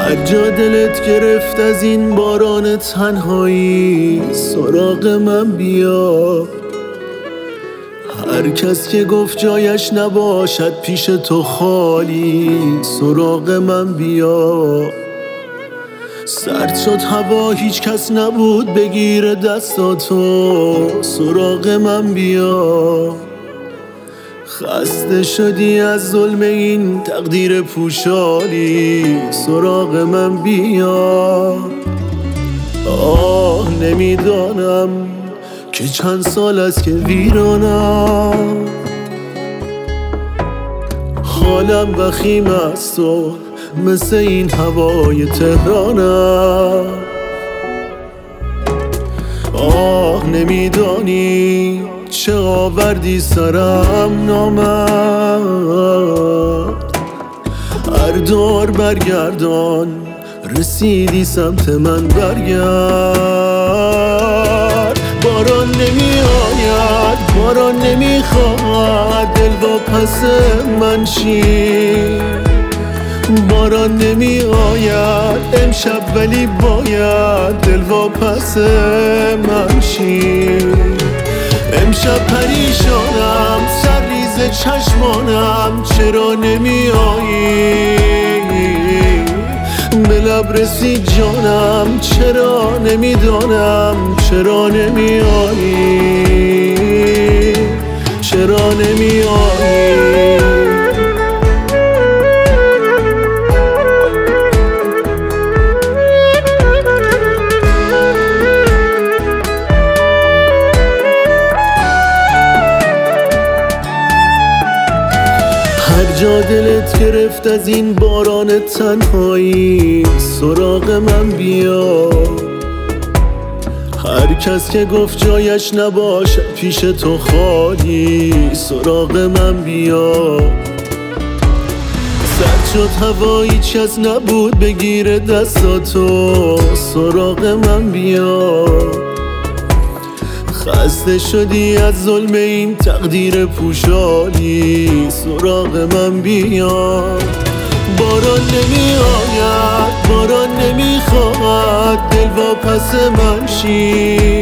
هر جا دلت گرفت از این باران تنهایی سراغ من بیا. هر کس که گفت جایش نباشد پیش تو خالی سراغ من بیا. سرد شد هوا هیچ کس نبود بگیر دستاتو سراغ من بیا. خسته شدی از ظلم این تقدیر پوشالی سراغ من بیا. آه نمیدانم که چند سال است که ویرانم، حالم وخیم است و مثل این هوای تهرانم. آه نمیدانی چه آوردی سرم نامرد، هر دور برگردان رسیدی سمت من برگرد. باران نمی آید باران نمی خواهد دل با پس من شی. باران نمی آید امشب ولی باید دل با پس من شی. امشب پریشانم سرریز چشمانم چرا نمی آیی. به لب رسید جانم چرا نمیدانم چرا نمی آیی. چرا نمی آیی. هر جا دلت گرفت از این باران تنهایی سراغ من بیا. هر کس که گفت جایش نباشد پیش تو خالی سراغ من بیا. سرد شد هوا هیچ کس نبود بگیر دستاتو سراغ من بیا. خسته شدی از ظلم این تقدیر پوشالی سراغ من بیا. باران نمی آید باران نمی خواهد دل با پس من شی.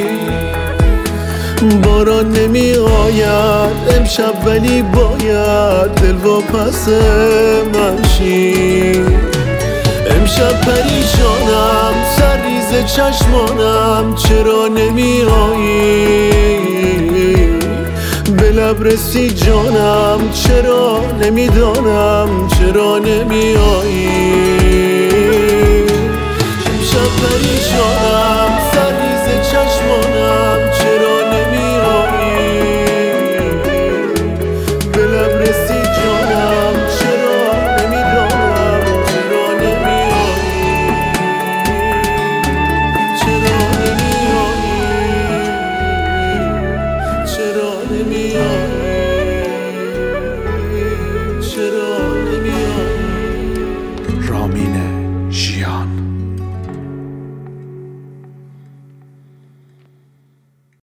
باران نمی آید امشب ولی باید دل با پس من شی. امشب پریشانم سرریز چشمانم چرا نمی آیی. به لب رسید جانم چرا نمیدانم چرا نمی آیی. امشب پریشانم سرریز چشمانم